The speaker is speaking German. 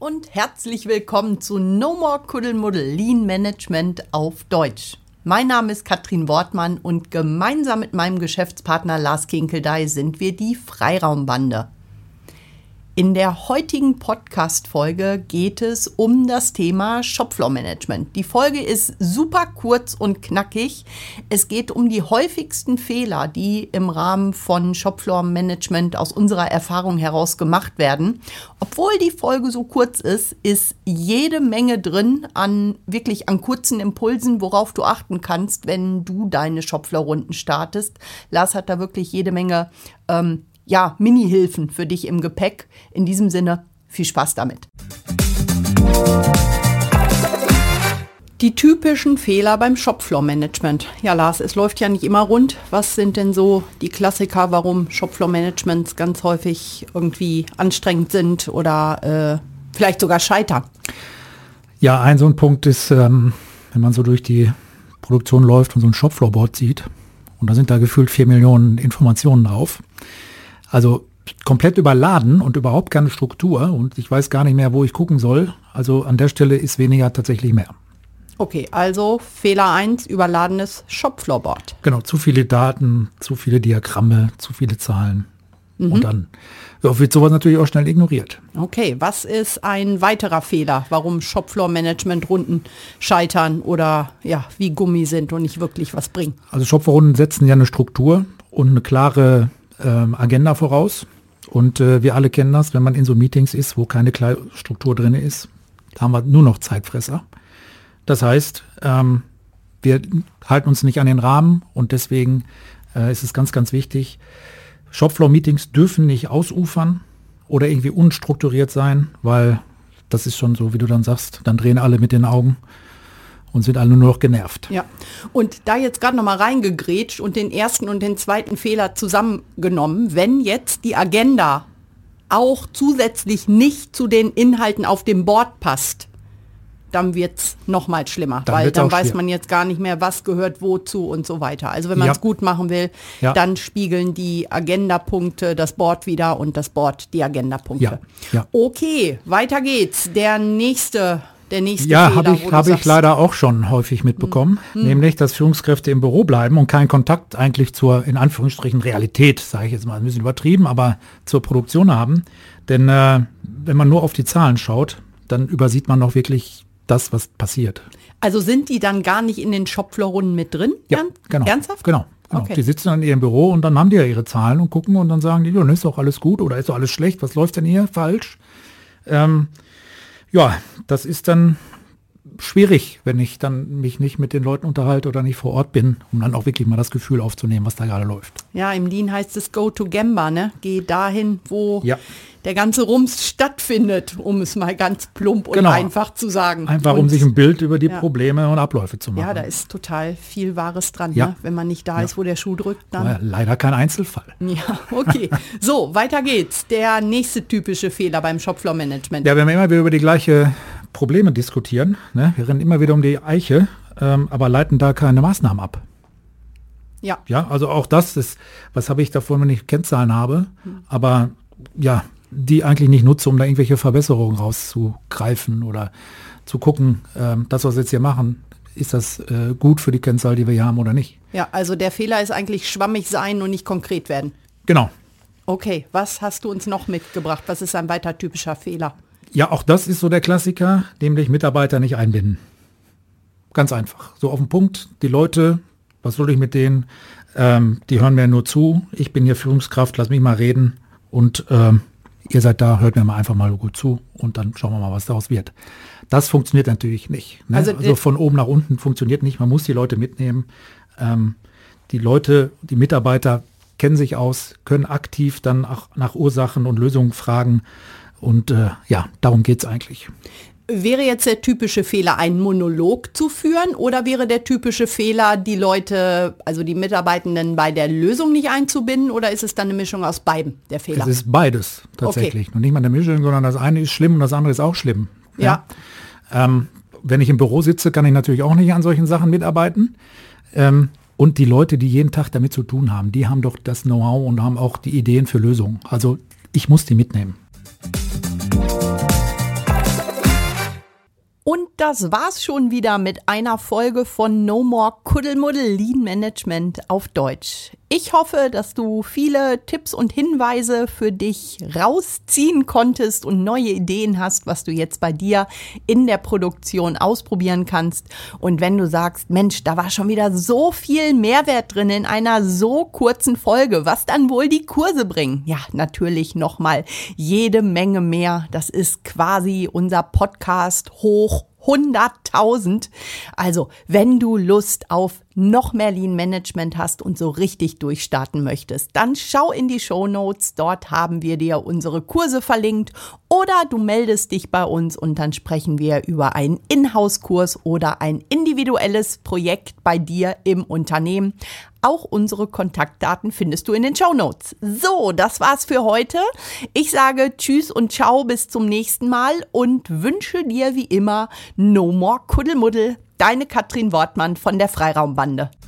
und herzlich willkommen zu No More Kuddelmuddel Lean Management auf Deutsch. Mein Name ist Katrin Wortmann und gemeinsam mit meinem Geschäftspartner Lars Kinkeldey sind wir die Freiraumbande. In der heutigen Podcast-Folge geht es um das Thema Shopfloor-Management. Die Folge ist super kurz und knackig. Es geht um die häufigsten Fehler, die im Rahmen von Shopfloor-Management aus unserer Erfahrung heraus gemacht werden. Obwohl die Folge so kurz ist jede Menge drin an kurzen Impulsen, worauf du achten kannst, wenn du deine Shopfloor-Runden startest. Lars hat da wirklich jede Menge Mini-Hilfen für dich im Gepäck. In diesem Sinne, viel Spaß damit. Die typischen Fehler beim Shopfloor-Management. Ja, Lars, es läuft ja nicht immer rund. Was sind denn so die Klassiker, warum Shopfloor-Managements ganz häufig irgendwie anstrengend sind oder vielleicht sogar scheitern? Ja, so ein Punkt ist, wenn man so durch die Produktion läuft und so ein Shopfloor-Board sieht, und da sind da gefühlt 4 Millionen Informationen drauf. Also komplett überladen und überhaupt keine Struktur und ich weiß gar nicht mehr, wo ich gucken soll. Also an der Stelle ist weniger tatsächlich mehr. Okay, also Fehler 1, überladenes Shopfloor-Board. Genau, zu viele Daten, zu viele Diagramme, zu viele Zahlen. Und dann wird sowas natürlich auch schnell ignoriert. Okay, was ist ein weiterer Fehler, warum Shopfloor-Management-Runden scheitern oder wie Gummi sind und nicht wirklich was bringen? Also Shopfloor-Runden setzen ja eine Struktur und eine klare Agenda voraus und wir alle kennen das, wenn man in so Meetings ist, wo keine klare Struktur drin ist, da haben wir nur noch Zeitfresser. Das heißt, wir halten uns nicht an den Rahmen und deswegen ist es ganz, ganz wichtig, Shopfloor-Meetings dürfen nicht ausufern oder irgendwie unstrukturiert sein, weil das ist schon so, wie du dann sagst, dann drehen alle mit den Augen und sind alle nur noch genervt. Ja, und da jetzt gerade nochmal reingegrätscht und den ersten und den zweiten Fehler zusammengenommen, wenn jetzt die Agenda auch zusätzlich nicht zu den Inhalten auf dem Board passt, dann wird es nochmal schlimmer, weil dann weiß man jetzt gar nicht mehr, was gehört wozu und so weiter. Also wenn man es gut machen will, dann spiegeln die Agendapunkte das Board wieder und das Board die Agendapunkte. Ja. Okay, weiter geht's. Der nächste Fehler, habe ich leider auch schon häufig mitbekommen, nämlich, dass Führungskräfte im Büro bleiben und keinen Kontakt eigentlich zur, in Anführungsstrichen, Realität, sage ich jetzt mal ein bisschen übertrieben, aber zur Produktion haben. Denn wenn man nur auf die Zahlen schaut, dann übersieht man auch wirklich das, was passiert. Also sind die dann gar nicht in den Shopfloor-Runden mit drin? Ja, genau. Ernsthaft? Genau. Okay. Die sitzen dann in ihrem Büro und dann haben die ja ihre Zahlen und gucken und dann sagen die, ist doch alles gut oder ist doch alles schlecht, was läuft denn hier falsch? Das ist dann schwierig, wenn ich dann mich nicht mit den Leuten unterhalte oder nicht vor Ort bin, um dann auch wirklich mal das Gefühl aufzunehmen, was da gerade läuft. Ja, im Lean heißt es go to Gemba, ne? Geh dahin, wo der ganze Rums stattfindet, um es mal ganz plump und einfach zu sagen. Einfach um sich ein Bild über die Probleme und Abläufe zu machen. Ja, da ist total viel Wahres dran, ne? Wenn man nicht da ist, wo der Schuh drückt, dann... Ja, leider kein Einzelfall. Ja, okay. So, weiter geht's. Der nächste typische Fehler beim Shopfloor-Management. Ja, wenn wir immer wieder über die gleiche Probleme diskutieren, ne? Wir rennen immer wieder um die Eiche, aber leiten da keine Maßnahmen ab. Ja. Ja, also auch das ist, was habe ich davon, wenn ich Kennzahlen habe, aber die eigentlich nicht nutze, um da irgendwelche Verbesserungen rauszugreifen oder zu gucken, das, was wir jetzt hier machen, ist das gut für die Kennzahl, die wir hier haben oder nicht. Ja, also der Fehler ist eigentlich schwammig sein und nicht konkret werden. Genau. Okay, was hast du uns noch mitgebracht? Was ist ein weiter typischer Fehler? Ja, auch das ist so der Klassiker, nämlich Mitarbeiter nicht einbinden. Ganz einfach. So auf den Punkt, die Leute, was soll ich mit denen? Die hören mir nur zu. Ich bin hier Führungskraft, lass mich mal reden und ihr seid da, hört mir mal einfach mal gut zu und dann schauen wir mal, was daraus wird. Das funktioniert natürlich nicht. Ne? Also von oben nach unten funktioniert nicht. Man muss die Leute mitnehmen. Die Leute, die Mitarbeiter kennen sich aus, können aktiv dann auch nach Ursachen und Lösungen fragen. Und darum geht es eigentlich. Wäre jetzt der typische Fehler, einen Monolog zu führen oder wäre der typische Fehler, die Leute, also die Mitarbeitenden bei der Lösung nicht einzubinden oder ist es dann eine Mischung aus beiden, der Fehler? Es ist beides tatsächlich. Okay. Und nicht mal eine Mischung, sondern das eine ist schlimm und das andere ist auch schlimm. Ja. Wenn ich im Büro sitze, kann ich natürlich auch nicht an solchen Sachen mitarbeiten. Und die Leute, die jeden Tag damit zu tun haben, die haben doch das Know-how und haben auch die Ideen für Lösungen. Also ich muss die mitnehmen. das war's schon wieder mit einer Folge von No More Kuddelmuddel Lean Management auf Deutsch. Ich hoffe, dass du viele Tipps und Hinweise für dich rausziehen konntest und neue Ideen hast, was du jetzt bei dir in der Produktion ausprobieren kannst. Und wenn du sagst, Mensch, da war schon wieder so viel Mehrwert drin in einer so kurzen Folge, was dann wohl die Kurse bringen? Ja, natürlich nochmal jede Menge mehr. Das ist quasi unser Podcast hoch 100.000. Also, wenn du Lust auf noch mehr Lean Management hast und so richtig durchstarten möchtest, dann schau in die Shownotes. Dort haben wir dir unsere Kurse verlinkt oder du meldest dich bei uns und dann sprechen wir über einen Inhouse-Kurs oder ein individuelles Projekt bei dir im Unternehmen. Auch unsere Kontaktdaten findest du in den Shownotes. So, das war's für heute. Ich sage Tschüss und Ciao bis zum nächsten Mal und wünsche dir wie immer No More Kuddelmuddel. Deine Katrin Wortmann von der Freiraumbande.